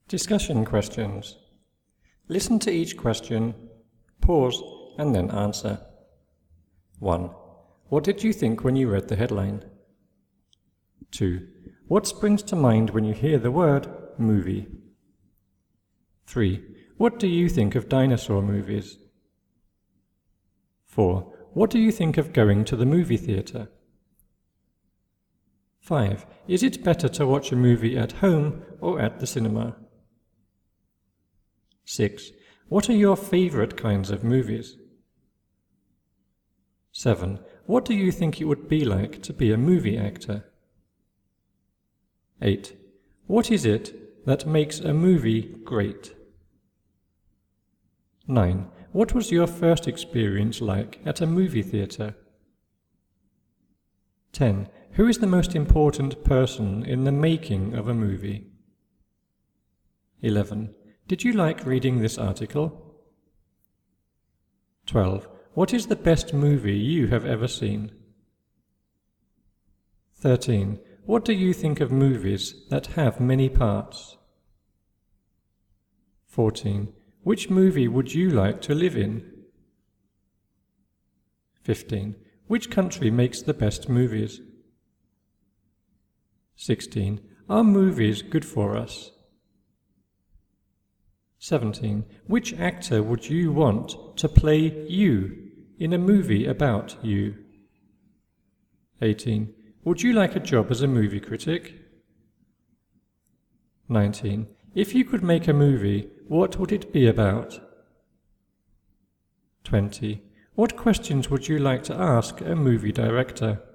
Discussion questions. Listen to each question, pause, and then answer. 1. What did you think when you read the headline? 2. What springs to mind when you hear the word movie? 3. What do you think of dinosaur movies? 4. What do you think of going to the movie theatre? 5. Is it better to watch a movie at home or at the cinema? 6. What are your favourite kinds of movies? 7. What do you think it would be like to be a movie actor? 8. What is it that makes a movie great? 9. What was your first experience like at a movie theatre? 10. Who is the most important person in the making of a movie? 11. Did you like reading this article? 12. What is the best movie you have ever seen? 13. What do you think of movies that have many parts? 14. Which movie would you like to live in? 15. Which country makes the best movies? 16. Are movies good for us? 17. Which actor would you want to play you in a movie about you? 18. Would you like a job as a movie critic? 19. If you could make a movie, what would it be about? 20. What questions would you like to ask a movie director?